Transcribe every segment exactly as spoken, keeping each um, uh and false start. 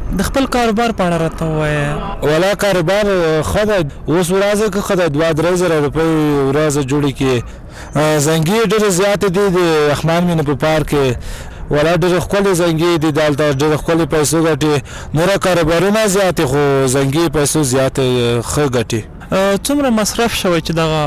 د خپل کاروبار په اړه راته ووایه. ولا کاروبار ښه ده، اوس ورځ که ښه ده، دوه درې زره روپۍ ورځ جوړې کړي. زنګې ډېرې زیاتې دي د رحمان مینه په پارک کې، ولا ډېرې ښکلې زنګې دي دلته، ډېرې ښکلې پیسو ګټي. نوره کاروبارونه زیاتې خو زنګې پیسو زیاتې ښه ګټي. څومره مصرف شوی چې دغه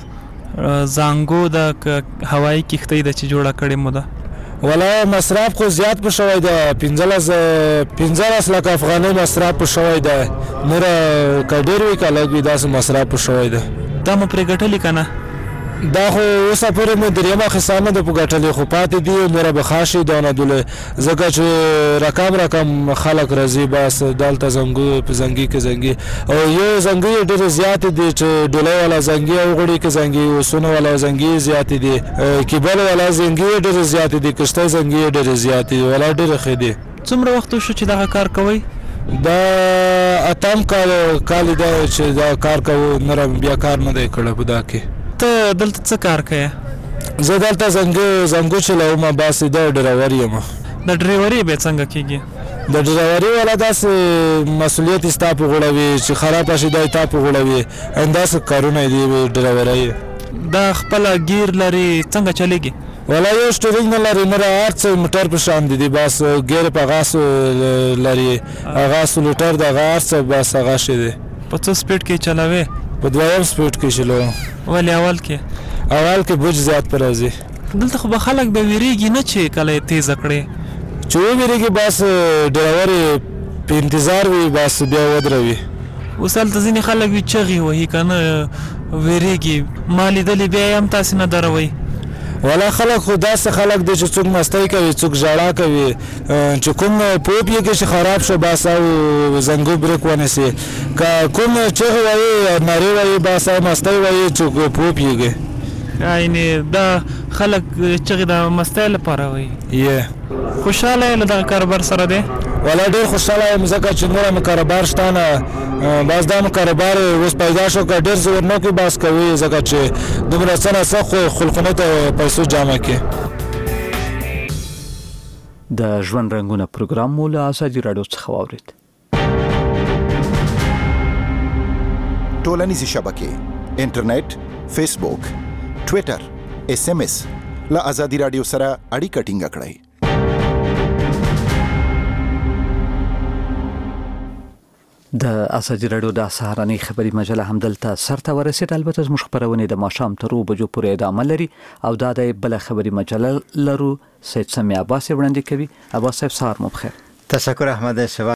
زانګو د هوایي کښتۍ ده چې جوړه کړې مو ده؟ ولا مصرف خو زیات په شوی ده، پنځلس پنځلس لک افغانۍ مصرف په شوی ده. نوره که ډېر وي که لږ وي داسې مصرف په شوی ده. دا مو پرې ګټلي که نه؟ دا خو اوسه پورې مې درېیمه حصه نه ده په ګټلې، خو پاتې دي نوره به ښه شي دا ندلې، ځکه چې رقم رقم خلک راځي بس دلته زنګو په زنګي کې زنګي. او یو زنګي ډېرې زیاتې دي چې ډولۍ والا زنګي او غوړي کې زنګي، اوسونه والا زنګي زیاتې دي، کیبل والا زنګي ډېرې زیاتې دي، کشتۍ زنګي ډېرې زیاتې دي، ولا ډېرې ښې دي. څومره وخت وشو چې دغه کار کوئ؟ دا اتم کال کال دی چې دا کار کوو، نوره بیا کار نه دی کړی په دا کې. ته دلته څه کار کوې؟ زه دلته زنګو زنګو چلوم، بس دا ډریور یم. د ډریوري بیا څنګه کېږي؟ د ډریوري والا داسې مسؤلیت ستا په غوړه وي چې خراب شي دا تا په غوړه وي، همداسې کارونه دي ډریوري. دا خپله ګیر لري څنګه چلیږي؟ ولا یو سټرینګ نه لري، نه هر څه موټر په شان دي، بس ګیر په هغه لري، هغه سلوټر د هغه هر څه بس هغه شی دی. په څه سپیډ کې چلوې؟ په دویم سپیډ کې چلوم. ولې اول کې؟ اول کې بوج زیات پر راځي. دلته خو به خلک به ویریږي نه چې کله یې تیزه کړې؟ چې وویریږي بس ډریور یې په انتظار وي، بس بیا ودروي. اوس هلته ځینې خلک وي چغې وهي که نه ویریږي، ما لیدلي بیا یې هم تاسې نه دروئ؟ ولا خلک خو داسې خلک دی چې څوک مستی کوي، څوک ژړا کوي، چې کوم پوپ یې کې چې خراب شو بس او زنګو بریک ونیسي، که کوم چغې وایي نارې وایي بس او مستی وایي چې پوپ یې کې. یعنې دا خلک چغې د مستی لپاره وایي؟ یې. خوشحاله یې له دغه کاروبار سره دی؟ ولا ډېر خوشحاله یم ځکه چې نوره مې کاروبار شته نه، بس دا مې کاروبار اوس پیدا شو، که ډېر زور نه کړي بس کوي، ځکه چې دومره څه نه څه خو خلقونه ته پیسو جمع کړي. د ژوند رنګونه پروګرام مو له ازادي راډیو څخه واورېد. ټولنیزې شبکې انټرنیټ، فیسبوک، ټویټر، اس ام اس له ازادي راډیو سره اړیکه ټینګه کړئ. د ازادي راډیو د سهارنۍ خبري مجله همدلته سرته ورسېده. البته زموږ خبرونه د ماښام تر اوو بجو پورې ادامه لري او دا د بله خبري مجله لرو. سید سمیع عباس وړاندې کوي. عباس صاحب سهار مو بخیر. تشکر احمد شوا.